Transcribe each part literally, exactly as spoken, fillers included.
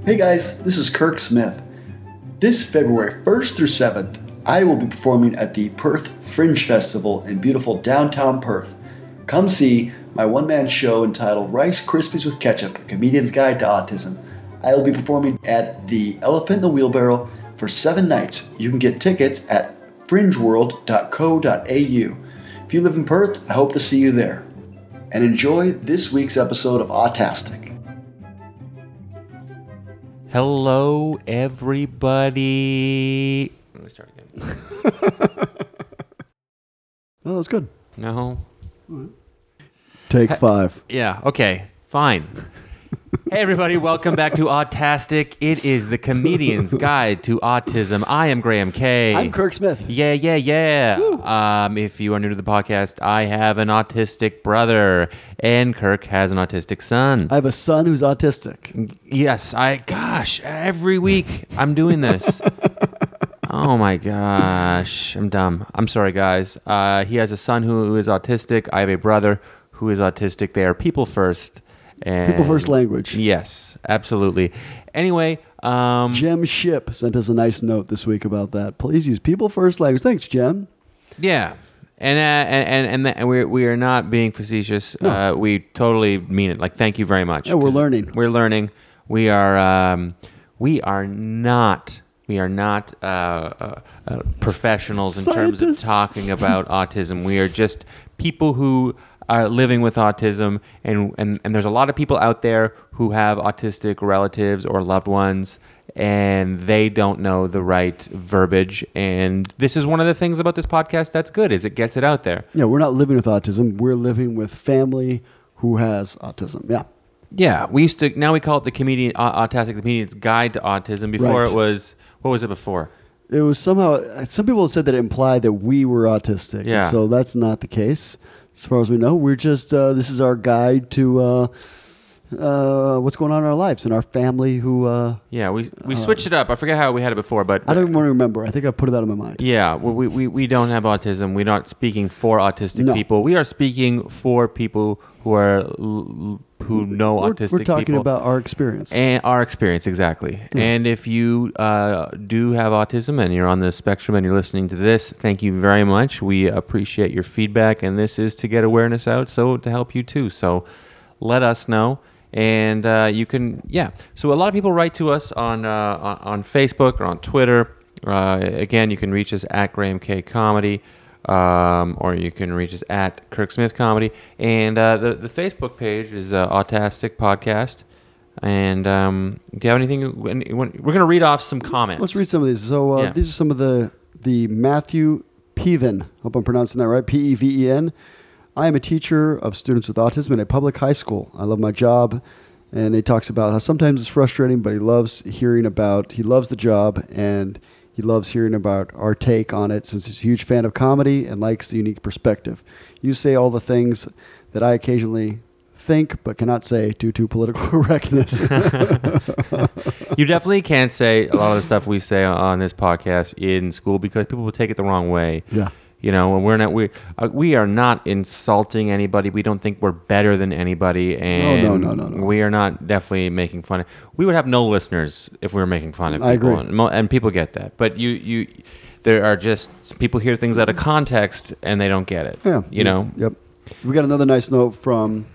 Hey guys, this is Kirk Smith. This February first through seventh, I will be performing at the Perth Fringe Festival in beautiful downtown Perth. Come see my one-man show entitled Rice Krispies with Ketchup, A Comedian's Guide to Autism. I will be performing at the Elephant in the Wheelbarrow for seven nights. You can get tickets at fringe world dot co dot a u. If you live in Perth, I hope to see you there. And enjoy this week's episode of Autastic. Hello, everybody. Let me start again. Oh, that was good. No. Take five. Yeah, okay, fine. Hey, everybody, welcome back to Autastic. It is the Comedian's Guide to Autism. I am Graham K. I'm Kirk Smith. Yeah, yeah, yeah. Um, if you are new to the podcast, I have an autistic brother, and Kirk has an autistic son. I have a son who's autistic. Yes, I, gosh, every week I'm doing this. Oh my gosh, I'm dumb. I'm sorry, guys. Uh, he has a son who is autistic. I have a brother who is autistic. They are people first. And People first language. Yes, absolutely. Anyway, um, Jem Ship sent us a nice note this week about that. Please use people first language. Thanks, Jem. yeah, and uh, and and and, the, and we we are not being facetious. No. Uh, we totally mean it. Like, thank you very much. Yeah, we're learning. We're learning. We are um, we are not we are not uh, uh, uh, professionals in terms of Scientists. talking about autism. We are just people who are living with autism, and, and, and there's a lot of people out there who have autistic relatives or loved ones, and they don't know the right verbiage. And this is one of the things about this podcast that's good, is it gets it out there. Yeah, we're not living with autism. We're living with family who has autism. Yeah. Yeah, we used to, now we call it the comedian, uh, Autastic, the Comedian's Guide to Autism. Before Right. it was, what was it before? It was somehow, some people said that it implied that we were autistic. Yeah. So that's not the case. As far as we know, we're just, uh, this is our guide to uh, uh, what's going on in our lives and our family who, uh, Yeah, we, we switched it up. I forget how we had it before, but... I don't even want to remember. I think I put it out of my mind. Yeah, we, we, we don't have autism. We're not speaking for autistic No. people. We are speaking for people who are l- who know We're, autistic we're talking people. about our experience. And our experience, exactly. Yeah. And if you uh, do have autism and you're on the spectrum and you're listening to this, thank you very much. We appreciate your feedback, and this is to get awareness out, so to help you too. So let us know. And uh, you can, yeah. So a lot of people write to us on uh, on, on Facebook or on Twitter. Uh, again, you can reach us at Graham K Comedy, um, or you can reach us at Kirk Smith Comedy. And uh, the the Facebook page is uh, Autastic Podcast. And um, do you have anything? you- any- you want- We're going to read off some comments. Let's read some of these. So uh, Yeah. these are some of the the Matthew Peven. Hope I'm pronouncing that right. P E V E N. I am a teacher of students with autism in a public high school. I love my job, and he talks about how sometimes it's frustrating, but he loves hearing about. He loves the job, and he loves hearing about our take on it, since he's a huge fan of comedy and likes the unique perspective. You say all the things that I occasionally think but cannot say due to political correctness. You definitely can't say a lot of the stuff we say on this podcast in school, because people will take it the wrong way. Yeah. You know, and we're not we uh, we are not insulting anybody. We don't think we're better than anybody, and no, no, no, no. we are not definitely making fun of. We would have no listeners if we were making fun of people. I agree. and, mo- and people get that. But you you, there are just people hear things out of context and they don't get it. Yeah. You know. Yep. We got another nice note from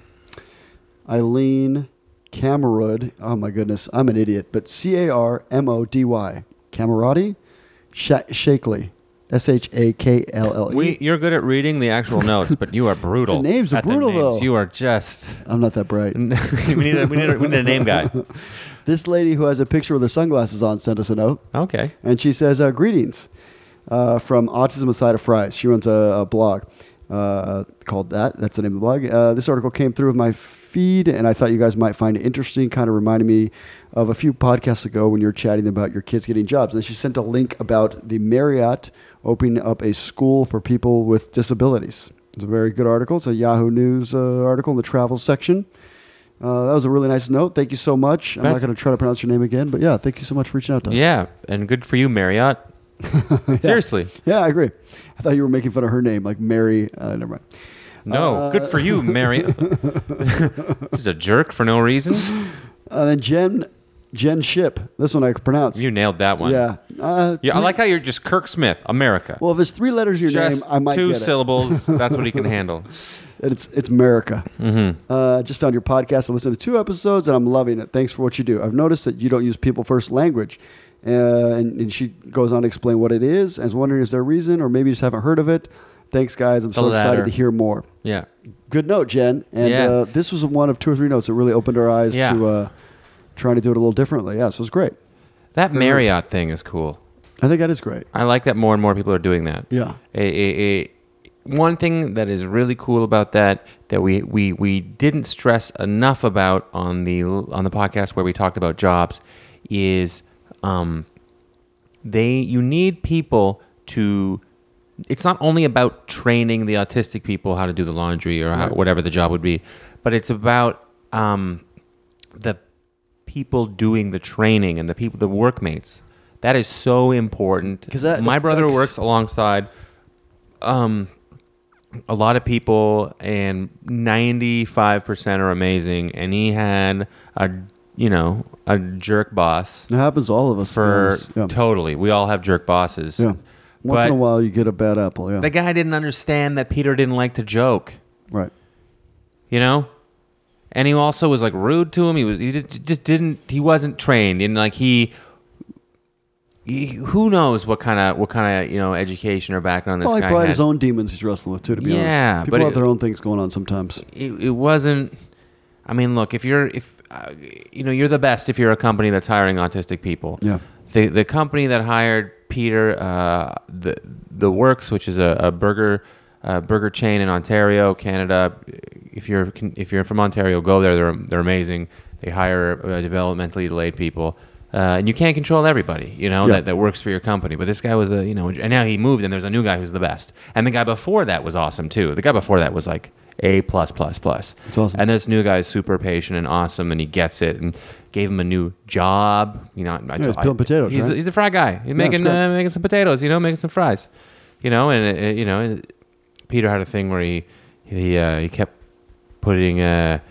Eileen Camerud. Oh my goodness, I'm an idiot. But C A R M O D Y. Camerati? Sha- Shakely. S H A K L L E. We, you're good at reading the actual notes, but you are brutal. The names are at the brutal, names. though. You are just. I'm not that bright. we, need a, we, need a, we need a name guy. This lady who has a picture with her sunglasses on sent us a note. Okay. And she says, uh, greetings uh, from Autism Aside of Fries. She runs a, a blog uh, called that. That's the name of the blog. Uh, this article came through with my feed, and I thought you guys might find it interesting. Kind of reminded me of a few podcasts ago when you were chatting about your kids getting jobs. And she sent a link about the Marriott opening up a school for people with disabilities. It's a very good article. It's a Yahoo News uh, article in the travel section. Uh, that was a really nice note. Thank you so much. I'm That's- not going to try to pronounce your name again, but yeah, thank you so much for reaching out to us. Yeah, and good for you, Marriott. Seriously. Yeah, I agree. I thought you were making fun of her name, like Mary. Uh, never mind. No, Uh, good for you, Marriott. This is a jerk for no reason. Uh, then Jen Jen Ship. This one I can pronounce. You nailed that one. Yeah. Uh, Yeah, I three- like how you're just Kirk Smith, America. Well, if it's three letters of your just name, I might two get syllables. That's what he can handle. it. It's it's America. Mm-hmm. Uh, just found your podcast. I listened to two episodes, and I'm loving it. Thanks for what you do. I've noticed that you don't use people first language. Uh, and, and she goes on to explain what it is. I was wondering, is there a reason, or maybe you just haven't heard of it? Thanks, guys. I'm The so excited latter. to hear more. Yeah. Good note, Jen. And Yeah. uh, this was one of two or three notes that really opened our eyes Yeah. to uh, trying to do it a little differently. Yeah, so it was great. That Marriott thing is cool. I think that is great. I like that more and more people are doing that. Yeah. A, a, a, one thing that is really cool about that that we, we, we didn't stress enough about on the on the podcast where we talked about jobs is um, they you need people to. It's not only about training the autistic people how to do the laundry or how, Right. whatever the job would be, but it's about um, the people doing the training and the people, the workmates. That is so important. 'Cause that my brother affects- works alongside um, a lot of people, and ninety-five percent are amazing. And he had a, you know, a jerk boss It happens to all of us. to be for honest. yeah. totally. We all have jerk bosses. yeah. Once But in a while, you get a bad apple. Yeah. the guy didn't understand that Peter didn't like to joke. right. You know, and he also was like rude to him. He was he did, just didn't he wasn't trained, and like he, he who knows what kind of what kind of you know education or background this Well, he guy probably had. had his own demons he's wrestling with too. To be Yeah, honest, people but have it- their own things going on sometimes. it, it wasn't. I mean, look, if you're if uh, you know you're the best if you're a company that's hiring autistic people. Yeah. The the company that hired Peter, uh, the the Works, which is a, a burger uh, burger chain in Ontario, Canada. If you're if you're from Ontario, go there. They're they're amazing. They hire uh, developmentally delayed people, uh, and you can't control everybody. You know Yeah. that, that works for your company. But this guy was a you know, and now he moved, and there's a new guy who's the best. And the guy before that was awesome too. The guy before that was like A plus plus plus. It's awesome. And this new guy is super patient and awesome, and he gets it, and gave him a new job. You know, I, Yeah, he's I- peeling potatoes, He's, right? a, he's a fry guy. He's making great. uh, making some potatoes. You know, making some fries. You know, and uh, you know, Peter had a thing where he he uh, he kept putting uh,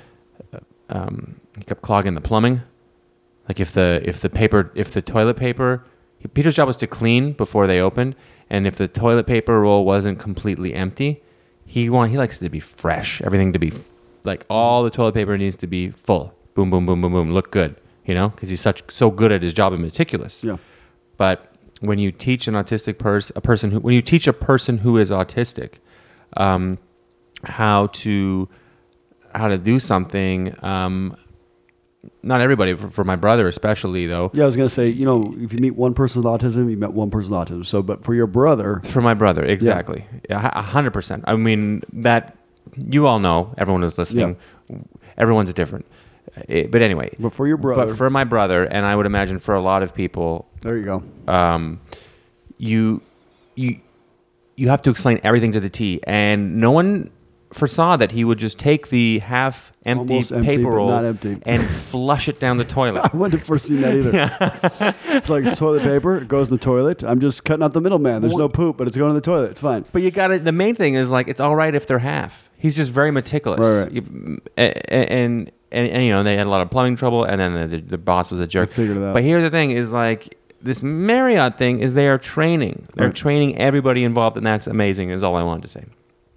um, he kept clogging the plumbing. Like if the if the paper if the toilet paper, Peter's job was to clean before they opened, and if the toilet paper roll wasn't completely empty, he want he likes it to be fresh. Everything to be like all the toilet paper needs to be full. Boom, boom, boom, boom, boom. Look good, you know, because he's such so good at his job and meticulous. Yeah. But when you teach an autistic person, a person who when you teach a person who is autistic, um, how to how to do something. Um, not everybody, for, for my brother especially, though. Yeah, I was gonna say, you know, if you meet one person with autism, you met one person with autism. So, but for your brother, For my brother, exactly, Yeah, a hundred percent. I mean that you all know. Everyone is listening. Everyone's different. It- but anyway, but for your brother, but for my brother, and I would imagine for a lot of people, there you go. um, you you you have to explain everything to the T, and no one foresaw that he would just take the half empty Almost empty, paper but roll not empty. and flush it down the toilet. I wouldn't have foreseen that either. It's like toilet paper. It goes in the toilet. I'm just cutting out the middleman. There's no poop, but it's going in the toilet. It's fine. But you got to The main thing is like it's all right if they're half. He's just very meticulous. Right, right. You- a- a- And, and and you know they had a lot of plumbing trouble, and then the, the boss was a jerk. I figured it out. But here's the thing: is like this Marriott thing is they are training. They're Right. training everybody involved, and that's amazing. Is all I wanted to say.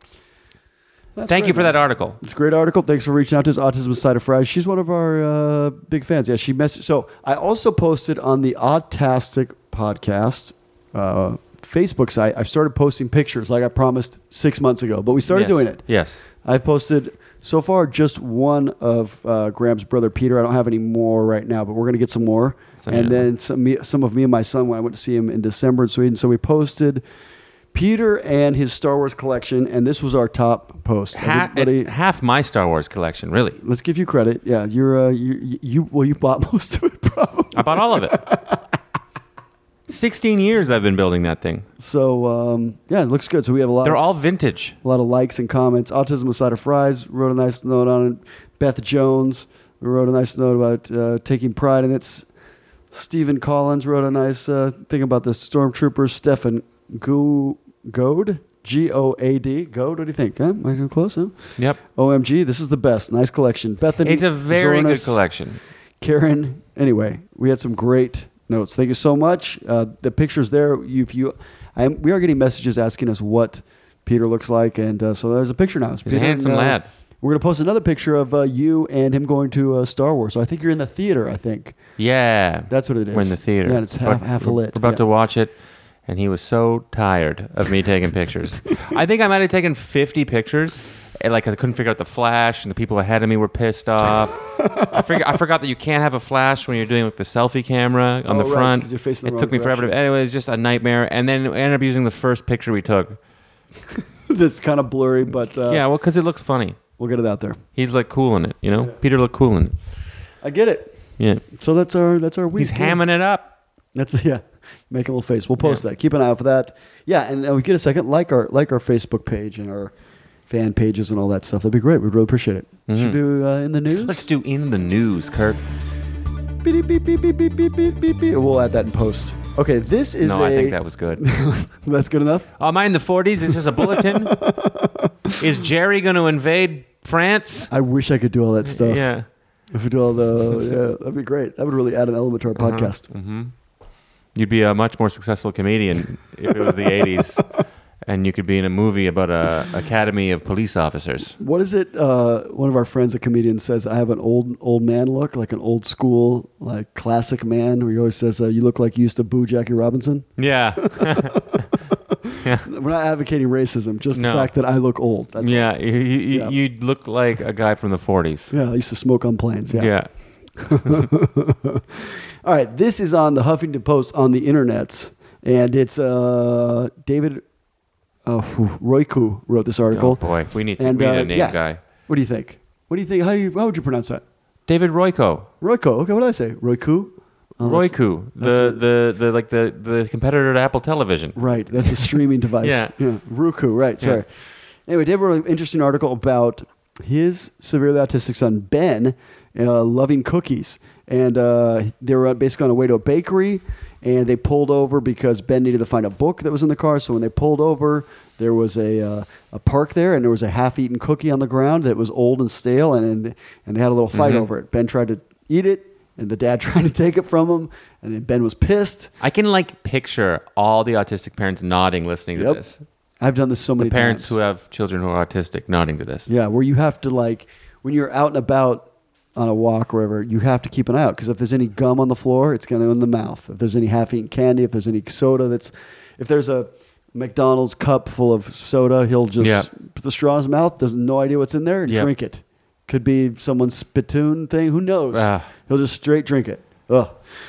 That's Thank great, you for man. that article. It's a great article. Thanks for reaching out to us. Autism Side of Fries. She's one of our uh, big fans. Yeah, she messaged. So I also posted on the Autastic podcast uh, Facebook site. I've started posting pictures like I promised six months ago, but we started Yes. doing it. Yes. I've posted so far just one of uh, Graham's brother Peter. I don't have any more right now, but we're going to get some more. Send me and that. then some me, some of me and my son when I went to see him in December in Sweden. So we posted Peter and his Star Wars collection, and this was our top post. Ha- Everybody, it- half my Star Wars collection, really. let's give you credit. Yeah, you're uh, you, you well, you bought most of it probably. I bought all of it. Sixteen years I've been building that thing. So um, yeah, it looks good. So we have a lot. They're of, all vintage. a lot of likes and comments. Autism Aside of Fries wrote a nice note on it. Beth Jones wrote a nice note about uh, taking pride in it. S- Stephen Collins wrote a nice uh, thing about the stormtroopers. Stefan Go- Goad, G O A D. Goad, what do you think? Huh? Am I getting close? Huh? Yep. O M G, this is the best. Nice collection. Bethany It's a very good Zornis collection. Karen, anyway, we had some great notes. Thank you so much. Uh, the pictures there, you, if you, I am, we are getting messages asking us what Peter looks like, and uh, so there's a picture now. It's He's Peter a handsome and, uh, lad. We're going to post another picture of uh, you and him going to uh, Star Wars. So I think you're in the theater, I think. Yeah. That's what it is. We're in the theater. Yeah, and it's half, But half we're- lit. We're about yeah. to watch it, and he was so tired of me taking pictures. I think I might have taken fifty pictures. And like I couldn't figure out the flash, and the people ahead of me were pissed off. I figure I forgot that you can't have a flash when you're doing like the selfie camera on Oh, the right, front. 'cause you're facing the it wrong took me forever. To, direction. anyway, it's just a nightmare. And then we ended up using the first picture we took. That's kind of blurry, but uh, yeah, well, because it looks funny. we'll get it out there. He's like cool in it, you know. Peter looked cool in it. I get it. Yeah, So that's our that's our week. he's hamming it up. That's yeah. Make a little face. We'll post Yeah. that. Keep an eye out for that. Yeah, and uh, we get a second like our like our Facebook page and our fan pages and all that stuff. That'd be great. We'd really appreciate it. Should we do uh, in the news? Let's do in the news, Kurt. Beep, beep, beep, beep, beep, beep, beep, beep, beep. We'll add that in post. Okay, this is No, a. I think that was good. That's good enough. Oh, am I in the forties? This is a bulletin. Is Jerry going to invade France? I wish I could do all that stuff. Yeah. If we do all the yeah, that'd be great. That would really add an element to our Uh-huh. podcast. Mm-hmm. You'd be a much more successful comedian if it was the eighties, and you could be in a movie about a academy of police officers. What is it? Uh, one of our friends, a comedian, says I have an old old man look, like an old school, like classic man. Where he always says, uh, "You look like you used to boo Jackie Robinson." Yeah. We're not advocating racism, just No. the fact that I look old. That's yeah. You, you, Yeah. You'd look like a guy from the forties. all. Yeah, I used to smoke on planes. Yeah. Yeah. All right, this is on the Huffington Post on the internets, and it's uh, David uh, whew, Royku wrote this article. Oh, boy. We need, to, And, we need uh, a name yeah. guy. What do you think? What do you think? How do you? How would you pronounce that? David Royko. Royko. Okay, what did I say? Royku. Oh, that's- Royku. that's The, a- the, the, like the, the competitor to Apple Television. Right, that's a streaming device. Yeah. Roku, right, sorry. Anyway, David wrote an interesting article about his severely autistic son, Ben, uh, loving cookies. And uh, they were basically on a way to a bakery, and they pulled over because Ben needed to find a book that was in the car. So when they pulled over, there was a uh, a park there, and there was a half-eaten cookie on the ground that was old and stale, and and they had a little fight Mhm. over it. Ben tried to eat it, and the dad tried to take it from him, and then Ben was pissed. I can like picture all the autistic parents nodding listening to Yep. this. I've done this so The many parents times. who have children who are autistic nodding to this. Yeah, where you have to like when you're out and about on a walk or wherever, you have to keep an eye out because if there's any gum on the floor, it's going to go in the mouth. If there's any half-eaten candy, if there's any soda that's, if there's a McDonald's cup full of soda, he'll just Yeah. put the straw in his mouth, doesn't no idea what's in there, and Yeah. drink it. Could be someone's spittoon thing. Who knows? Ah. He'll just straight drink it. Ugh.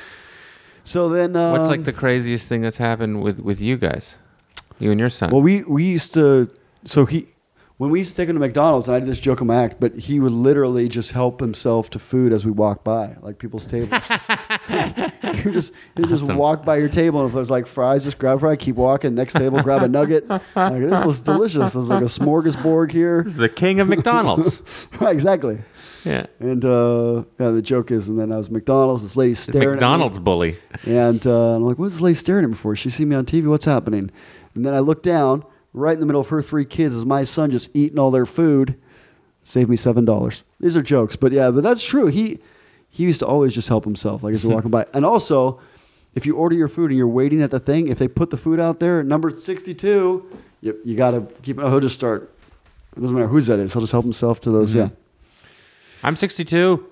So then, um, What's like the craziest thing that's happened with, with you guys? You and your son? Well, we we used to. So he, when we used to take him to McDonald's, and I did this joke in my act, but he would literally just help himself to food as we walked by, like people's tables. Just, you just you just Awesome. walk by your table, and if there's like fries, just grab a fry, keep walking. Next table, grab a nugget. Like this looks delicious. There's like a smorgasbord here. the king of McDonald's. Right, exactly. Yeah. And uh, yeah, the joke is, and then I was McDonald's. This lady staring McDonald's at me. bully. And uh, I'm like, what's this lady staring at me for? She see me on T V. What's happening? And then I look down. Right in the middle of her three kids is my son just eating all their food. Saved me seven dollars. These are jokes, but yeah, but that's true. He he used to always just help himself, like as we're walking by. And also, if you order your food and you're waiting at the thing, if they put the food out there, number sixty-two, you, you got to keep it. He'll just start. It doesn't matter whose that is. He'll just help himself to those. Mhm. I'm sixty-two.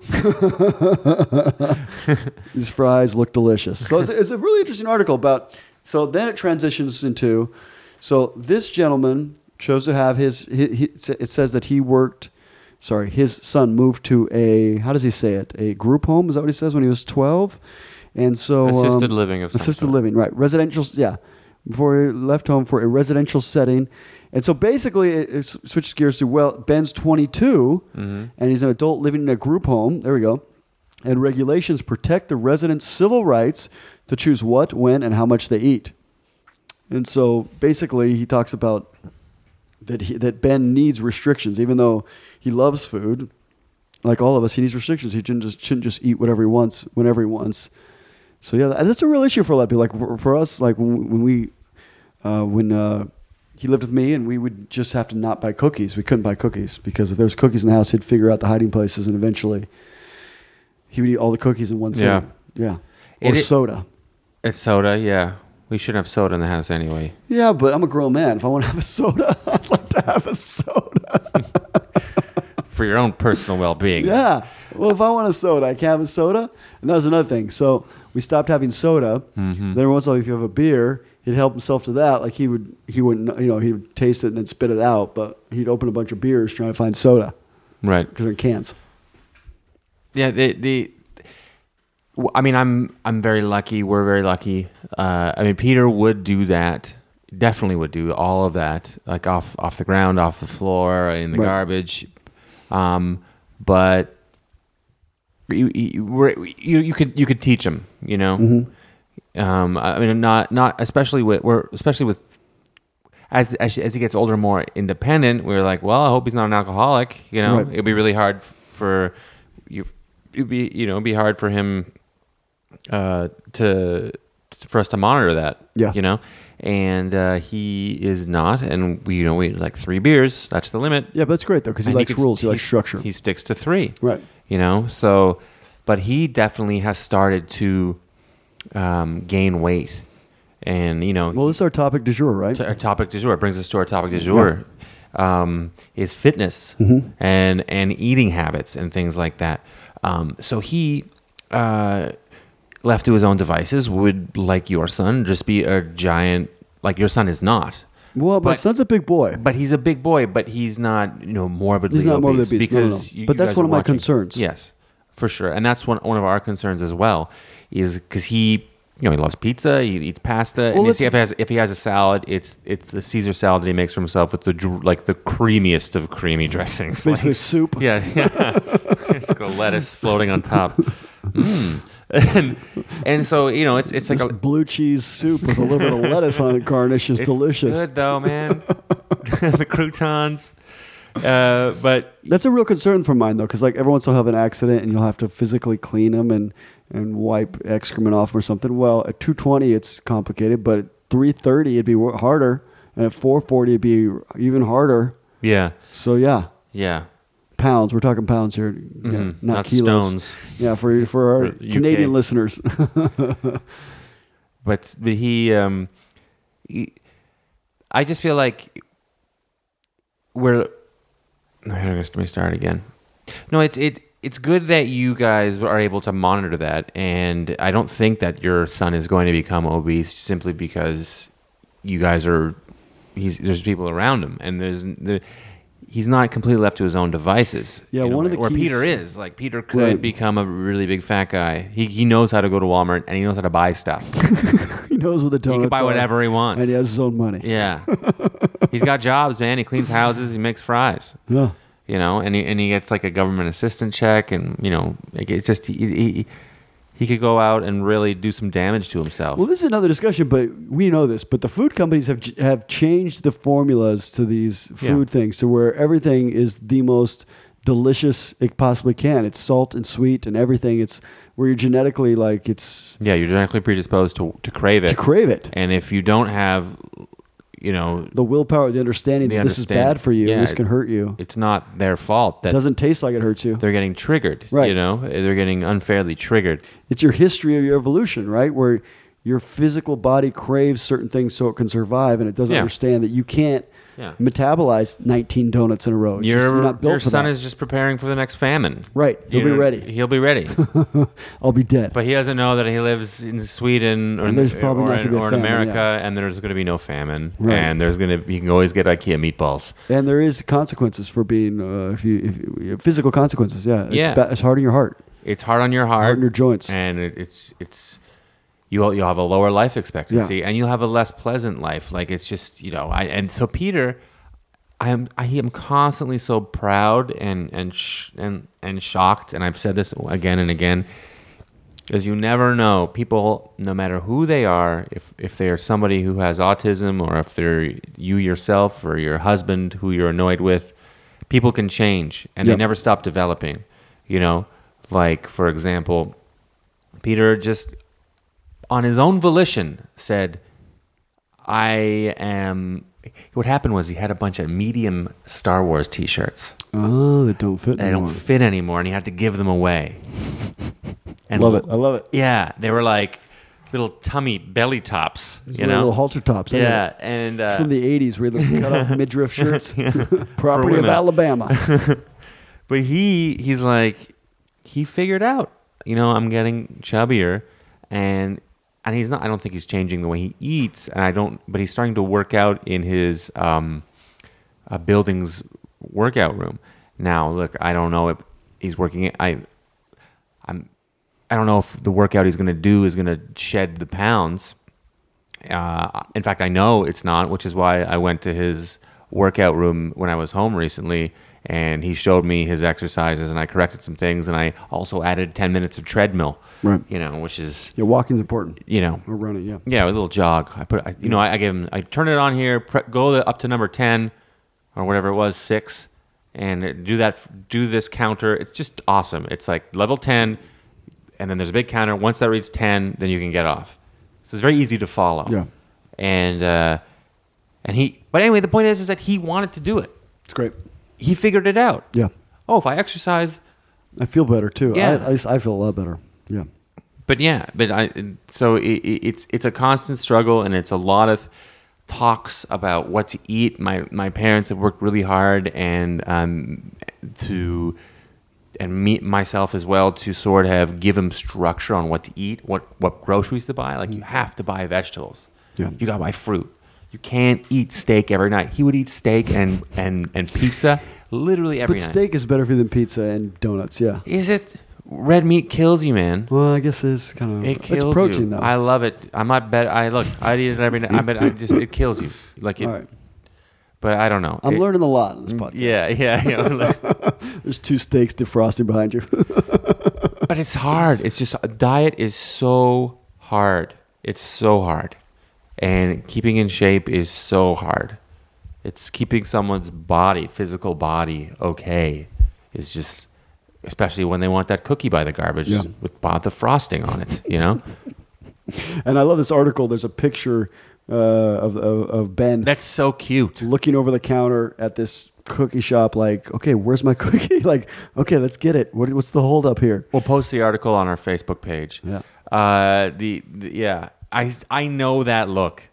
Yeah. These fries look delicious. So it's, it's a really interesting article about. So then it transitions into. So this gentleman chose to have his, he, he, it says that he worked, sorry, his son moved to a, how does he say it? A group home? Is that what he says when he was twelve? And so. Assisted um, living of some Assisted sort. living, right. Residential, yeah. Before he left home for a residential setting. And so basically it, it switches gears to, well, Ben's twenty-two Mm-hmm. and he's an adult living in a group home. There we go. And regulations protect the residents' civil rights to choose what, when, and how much they eat. And so basically he talks about that he, that Ben needs restrictions, even though he loves food. Like all of us, he needs restrictions. He shouldn't just, shouldn't just eat whatever he wants, whenever he wants. So yeah, that's a real issue for a lot of people. Like for, for us, like when, when we, uh, when uh, he lived with me and we would just have to not buy cookies. We couldn't buy cookies because if there's cookies in the house, he'd figure out the hiding places and eventually He would eat all the cookies in one sitting. Yeah. It Or i- soda. It's soda, yeah. We shouldn't have soda in the house anyway. Yeah, but I'm a grown man. If I want to have a soda, I'd like to have a soda. For your own personal well-being. Yeah. Well, if I want a soda, I can have a soda. And that was another thing. So we stopped having soda. Mm-hmm. Then every once in a while, if you have a beer, he'd help himself to that. Like he would, he wouldn't, you know, he would taste it and then spit it out. But he'd open a bunch of beers trying to find soda Right. because they're in cans. Yeah, the the. w- I mean, I'm I'm very lucky. We're very lucky. Uh, I mean, Peter would do that. Definitely would do all of that, like off off the ground, off the floor, in the Right. garbage. Um, but you you, we're- you you could you could teach him. You know. Mm-hmm. Um, I mean, not not especially with we're especially with. As, as as he gets older, more independent, we're like, well, I hope he's not an alcoholic. You know, Right. it'd be really hard for you. It'd be you know, it'd be hard for him uh, to for us to monitor that. Yeah. You know, and uh, he is not, and we you know we like three beers. That's the limit. Yeah, but that's great, though, because he And likes can- rules. He likes structure. He sticks to three. Right. You know, so, but he definitely has started to um, gain weight, and you know, Well, this is our topic du jour, right? to our topic du jour. It brings us to our topic du jour. Um, is fitness and and eating habits and things like that. Um, so he, uh, left to his own devices, would, like your son, just be a giant. Like your son is not. Well, my But- son's a big boy. But he's a big boy. But he's not, you know, morbidly He's not obese morbidly obese. No, no, no. because you- But you that's guys one are of my watching. concerns. Yes, for sure, and that's one one of our concerns as well. Is because he, you know, he loves pizza. He eats pasta. Well, and if he let's- has if he has a salad, it's it's the Caesar salad that he makes for himself with the dr- like the creamiest of creamy dressings. Basically Like- soup. yeah, yeah. It's got lettuce floating on top. Mm. and and so you know, it's it's like This a, blue cheese soup with a little bit of lettuce on it garnish is it's delicious. good though, man. The croutons. Uh, but That's a real concern for mine, though, because like every once in a while you'll have an accident and you'll have to physically clean them and, and wipe excrement off or something. Well, at two twenty it's complicated, but at three thirty it'd be wo- harder, and at four forty it'd be even harder. yeah, So yeah, yeah. pounds. We're talking pounds here, yeah, Mhm. not, Not kilos. stones. Yeah, for for our For U K. Canadian listeners. But but he, um, he, I just feel like we're. Let me start again. No, it's it. It's good that you guys are able to monitor that, and I don't think that your son is going to become obese simply because you guys are. He's there's people around him, and there's there, he's not completely left to his own devices. Yeah, you know, one of the where keys- Peter is like Peter could Right. become a really big fat guy. He he knows how to go to Walmart and he knows how to buy stuff. He knows what the donuts He can buy are, whatever he wants. and he has his own money. Yeah, he's got jobs, man. He cleans houses. He makes fries. Yeah. You know, and he and he gets like a government assistant check, and you know, like it's just he, he he could go out and really do some damage to himself. Well, this is another discussion, but we know this. But the food companies have have changed the formulas to these food Yeah. things to where everything is the most delicious it possibly can. It's salt and sweet and everything. It's where you're genetically like it's Yeah, you're genetically predisposed to to crave it, to crave it. and if you don't have, you know, The willpower, the understanding The that this is understand- bad for you, yeah, this can hurt you. it's not their fault It that doesn't taste like it hurts you. they're getting triggered. Right. You know, they're getting unfairly triggered. It's your history of your evolution, right? Where your physical body craves certain things so it can survive, and it doesn't Yeah. understand that you can't Yeah. metabolize nineteen donuts in a row. It's Your just, you're not built your for son that. is just preparing for the next famine. Right. He'll You be know, ready. He'll be ready. I'll be dead. But he doesn't know that he lives in Sweden or, And there's probably or, not in, gonna be a or in famine, America, yeah. and there's going to be no famine, Right. and there's going to he can always get IKEA meatballs. And there is consequences for being uh, if you if you, physical consequences. Yeah, it's, Yeah. ba- it's hard on your heart, It's hard on your hard heart, on your joints. and it, it's it's you'll you'll have a lower life expectancy, and you'll have a less pleasant life. Like it's just you know, I and so Peter, I am I am constantly so proud and and sh- and and shocked, and I've said this again and again. Because you never know, people, no matter who they are, if if they are somebody who has autism, or if they're you yourself or your husband who you're annoyed with, people can change and Yep. they never stop developing. You know, like for example, Peter just on his own volition said, "I am what happened was he had a bunch of medium Star Wars T-shirts. Oh, they don't fit They anymore. don't fit anymore, and he had to give them away. And Love it. I love it. Yeah, they were like little tummy belly tops, you know, Little halter tops. I get yeah, it. and It's uh, from the eighties where those cut off midriff shirts. Property of women. Alabama. but he he's like he figured out, you know, I'm getting chubbier, and and he's not. I don't think he's changing the way he eats, and I don't. But he's starting to work out in his um, uh, building's workout room. Now, look, I don't know if he's working. I, I'm, I don't know if the workout he's going to do is going to shed the pounds. Uh, in fact, I know it's not, which is why I went to his workout room when I was home recently, and he showed me his exercises, and I corrected some things, and I also added ten minutes of treadmill. Right. You know, which is Yeah, walking's important. you know. Or running, yeah. Yeah, a little jog. I put, I, you know, I, I gave him. I turn it on here. Pre- go the, up to number ten, or whatever it was, six, and do that. Do this counter. It's just awesome. It's like level ten, and then there's a big counter. Once that reads ten, then you can get off. So it's very easy to follow. Yeah. And uh, and he. But anyway, the point is, is that he wanted to do it. It's great. He figured it out. Yeah. Oh, if I exercise. I feel better too. Yeah. I, at least I feel a lot better. Yeah. But yeah, but I so it, it's it's a constant struggle, and it's a lot of talks about what to eat. My my parents have worked really hard, and um, to and me myself as well, to sort of give them structure on what to eat, what what groceries to buy. Like you have to buy vegetables. Yeah. You gotta buy fruit. You can't eat steak every night. He would eat steak and and and pizza literally every But night. steak is better for you than pizza and donuts, yeah. Is it? Red meat kills you, man. Well, I guess it's kind of It kills it's protein you. though. I love it. I'm not bet. I look. I eat it every night. I bet. I just it kills you. Like it. All right. But I don't know. I'm It- learning a lot on this podcast. Yeah, yeah, yeah. Like- There's two steaks defrosting behind you. but it's hard. It's just a diet is so hard. It's so hard, and keeping in shape is so hard. It's keeping someone's body, physical body, okay. Is just, especially when they want that cookie by the garbage Yeah. with the frosting on it. You know. And I love this article. There's a picture uh, of, of of Ben That's so cute. looking over the counter at this cookie shop. Like, okay, where's my cookie? Like, okay, let's get it. What, what's the hold up here? We'll post the article on our Facebook page. Yeah. Uh, the, the yeah, I I know that look.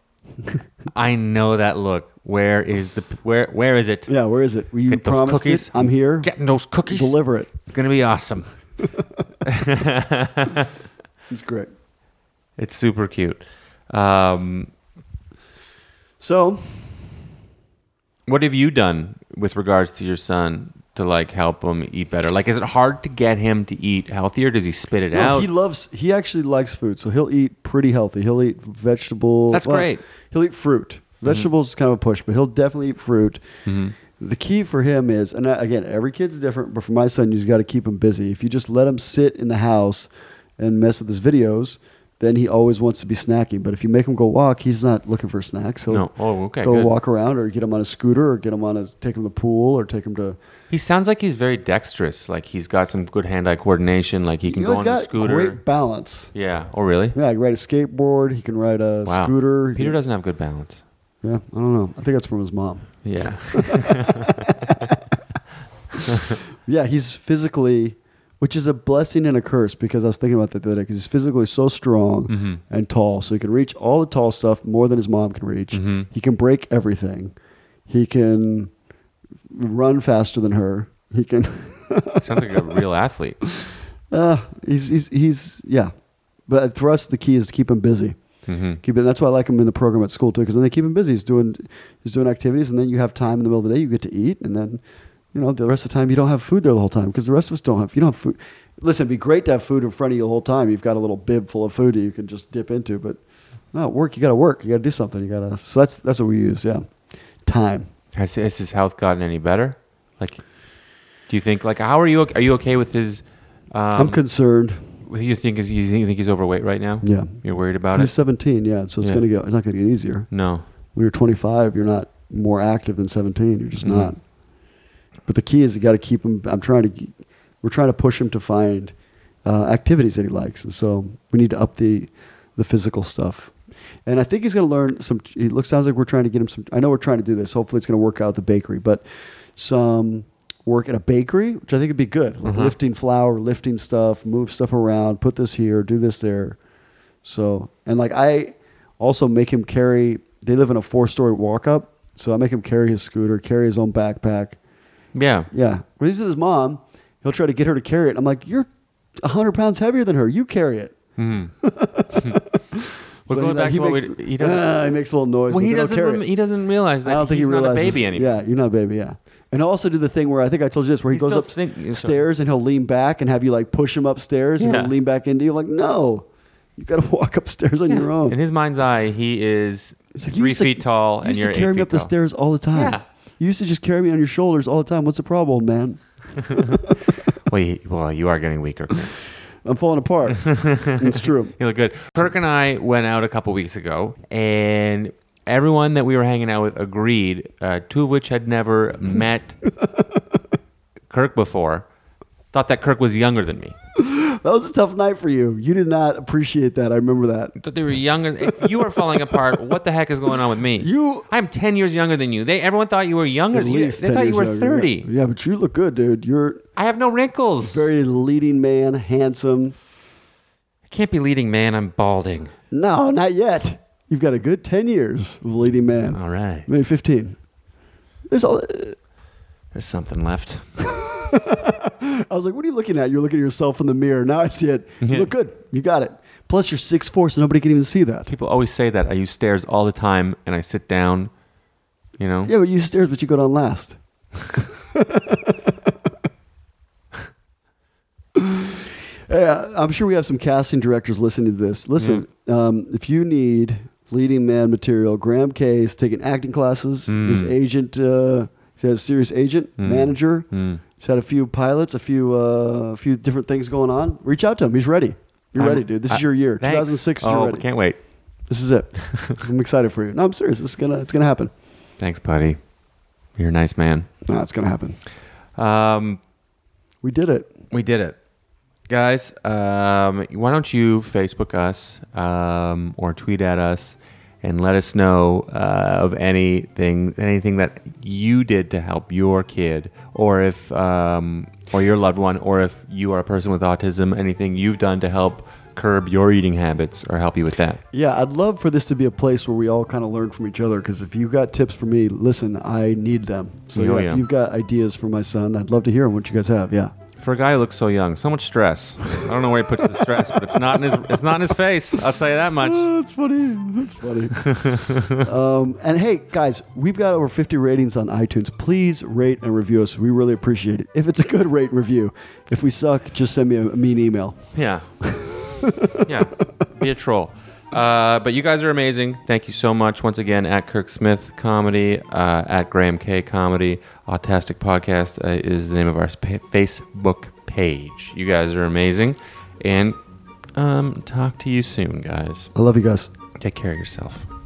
I know that look. Where is the where where is it? Yeah, where is it? Well, you Get those promised cookies. it. I'm here. Getting those cookies. Deliver it. It's gonna be awesome. It's great. It's super cute. Um, So, what have you done with regards to your son to like help him eat better? Like, is it hard to get him to eat healthier? Does he spit it no, out? he loves. He actually likes food, so he'll eat pretty healthy. He'll eat vegetables. That's great. He'll eat fruit. Vegetables is kind of a push, but he'll definitely eat fruit. Mm-hmm. The key for him is, and again, every kid's different, but for my son, you've got to keep him busy. If you just let him sit in the house and mess with his videos, then he always wants to be snacking. But if you make him go walk, he's not looking for snacks. He'll No. Oh, okay, go good. walk around, or get him on a scooter, or get him on a take him to the pool, or take him to. He sounds like he's very dexterous. Like he's got some good hand-eye coordination. Like he can You know, go he's on a got scooter. great balance. Yeah. Oh, really? Yeah, he can ride a skateboard. He can ride a Wow. scooter. he Peter can- doesn't have good balance. Yeah, I don't know. I think that's from his mom. Yeah. Yeah, he's physically, which is a blessing and a curse, because I was thinking about that the other day, because he's physically so strong Mm-hmm. and tall. So he can reach all the tall stuff more than his mom can reach. Mhm. He can break everything. He can run faster than her. He can. Sounds like a real athlete. Uh, he's, he's, he's, yeah. But for us, the key is to keep him busy. Mm-hmm. Keep it. That's why I like him in the program at school too, because then they keep him busy. He's doing, he's doing activities, and then you have time in the middle of the day. You get to eat, and then, you know, the rest of the time you don't have food there the whole time, because the rest of us don't have. You don't have food. Listen, it'd be great to have food in front of you the whole time. You've got a little bib full of food that you can just dip into, but no, at work you got to work. You got to do something. You got to. So that's that's what we use. Yeah, time. Has, has his health gotten any better? Like, do you think? Like, how are you? Are you okay with his? Um, I'm concerned. You think is you think he's overweight right now? Yeah, You're worried about he's it? seventeen. Yeah, so it's Yeah. gonna get. It's not gonna get easier. No. When you're twenty-five, you're not more active than seventeen. You're just Mhm. not. But the key is you got to keep him. I'm trying to. We're trying to push him to find uh, activities that he likes, and so we need to up the the physical stuff. And I think he's going to learn some. It looks sounds like we're trying to get him some. I know we're trying to do this. Hopefully, it's going to work out at the bakery, but some work at a bakery, which I think would be good. Like Mm-hmm. lifting flour, lifting stuff, move stuff around, put this here, do this there. So, and like I also make him carry. They live in a four-story walk-up, so I make him carry his scooter, carry his own backpack. Yeah. Yeah, when he's with his mom, he'll try to get her to carry it. I'm like, you're one hundred pounds heavier than her. You carry it. Mm-hmm. Well, So going he, back he to what makes, we, he doesn't. ah, he makes a little noise. well, but he then he'll doesn't. carry Rem- it. he doesn't realize that I don't think he's he not realizes. a baby anymore. Yeah, you're not a baby. Yeah, and he'll also do the thing where I think I told you this, where he, He goes still up think- stairs and he'll lean back and have you like push him upstairs and Yeah. he'll lean back into you. I'm like, no, you got to walk upstairs on your own. In his mind's eye, he is It's like, you three used to- feet tall, you and used you're to carry eight me feet up the tall. stairs all the time. Yeah. You used to just carry me on your shoulders all the time. What's the problem, old man? Well, you, well, you are getting weaker. I'm falling apart. It's true. You look good. Kirk and I went out a couple weeks ago, and everyone that we were hanging out with agreed, uh, two of which had never met Kirk before, thought that Kirk was younger than me. That was a tough night for you. You did not appreciate that. I remember that. Thought they were younger. If you are falling apart, what the heck is going on with me? You I'm ten years younger than you. They everyone thought you were younger. at You- least they ten thought you years were younger, thirty. Yeah. Yeah, but you look good, dude. You're I have no wrinkles. very leading man, handsome. I can't be leading man. I'm balding. No, not yet. You've got a good ten years of leading man. All right. Maybe fifteen. There's all. There's something left. I was like, what are you looking at? You're looking at yourself in the mirror. Now I see it. You look good. You got it. Plus, you're six foot four, so nobody can even see that. People always say that. I use stairs all the time, and I sit down. You know. Yeah, but you use stairs, but you go down last. Yeah, I'm sure we have some casting directors listening to this. Listen, um, if you need leading man material, Graham K is taking acting classes. His agent, uh, he has a serious agent, manager. He's had a few pilots, a few, uh, a few different things going on. Reach out to him. He's ready. You're I'm- ready, dude. This is I- your year. thanks. two thousand six. Oh, You're ready. can't wait. This is it. I'm excited for you. No, I'm serious. It's gonna, it's gonna happen. Thanks, buddy. You're a nice man. No, it's gonna happen. Um, We did it. we did it, guys. Um, why don't you Facebook us um, or tweet at us and let us know uh, of anything, anything that you did to help your kid, or if, um, or your loved one, or if you are a person with autism, anything you've done to help curb your eating habits or help you with that. Yeah, I'd love for this to be a place where we all kind of learn from each other. Because if you got tips for me, listen, I need them. So Oh, yeah, yeah. if you've got ideas for my son, I'd love to hear what you guys have. Yeah. For a guy who looks so young, so much stress. I don't know where he puts the stress, but it's not in his. It's not in his face. I'll tell you that much. That's funny. That's funny. um, and hey, guys, we've got over fifty ratings on iTunes. Please rate and review us. We really appreciate it. If it's a good rate and review, if we suck, just send me a, a mean email. Yeah. Yeah. Be a troll. Uh, but you guys are amazing. Thank you so much. Once again, at Kirk Smith Comedy, uh, at Graham K Comedy, Autastic Podcast uh, is the name of our sp- Facebook page. You guys are amazing. And um, talk to you soon, guys. I love you guys. Take care of yourself.